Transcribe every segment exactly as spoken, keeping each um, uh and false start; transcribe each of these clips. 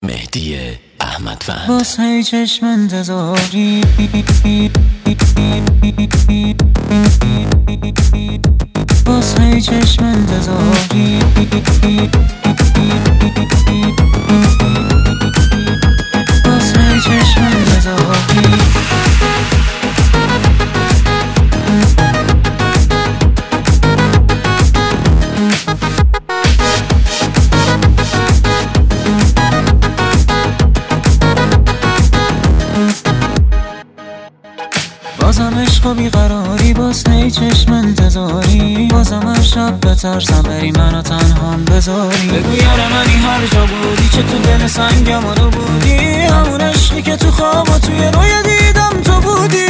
مهدی احمدوند. واسه چشم انتظاری واسه چشم انتظاری واسه چشم انتظاری بازم عشق و بیقراری، باز هی چشم انتظاری، بازم هر شب بترسم بری منو تنهام بذاری. بگو یار منی هر جا بودی، چه تو دل سنگم رو بودی، همون عشقی که تو خواب و توی روی دیدم تو بودی.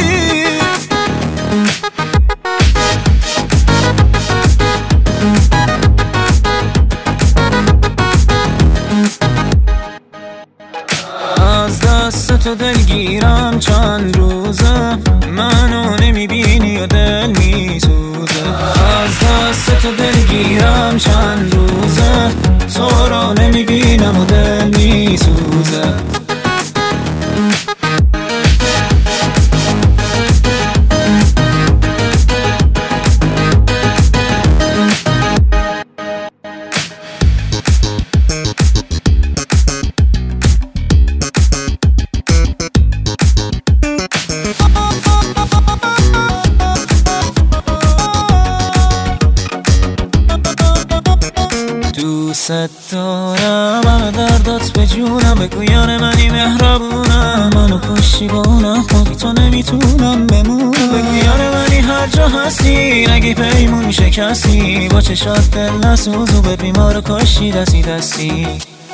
از دست تو دلگیرم چند روزه، منو نمیبینی و دل میسوزه. از دست تو دلگیرم چند روزه، تو رو نمیبینم و دل میسوزه. دوست دارم، همه دردات به جونم، بگو یار منی مهربونم، منو کشی با اونم خودی تو نمیتونم بمونم. بگو یار منی هر جا هستی، نگی پیمون شکستی، با چشات دل نسوز و به بیمار کشی دستی دستی.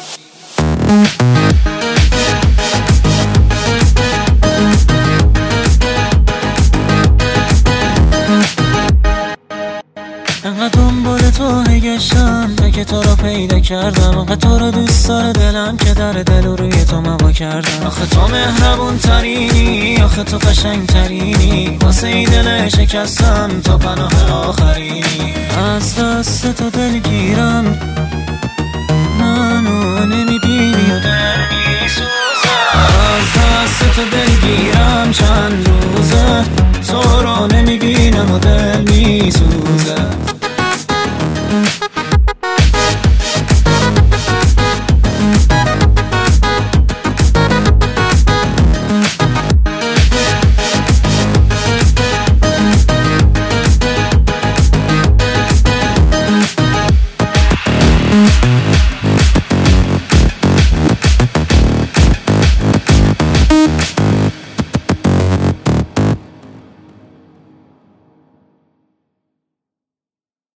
انقدر دنبال تو گشتم تا که تو رو پیدا کردم، انقدر تو رو دوست داره دلم که در دل و روی تو موا کردم. آخه تو مهربون ترینی، آخه تو قشنگ ترینی، واسه ای دل شکستم تو پناه آخرینی. از دست تو دلگیرم، منو نمی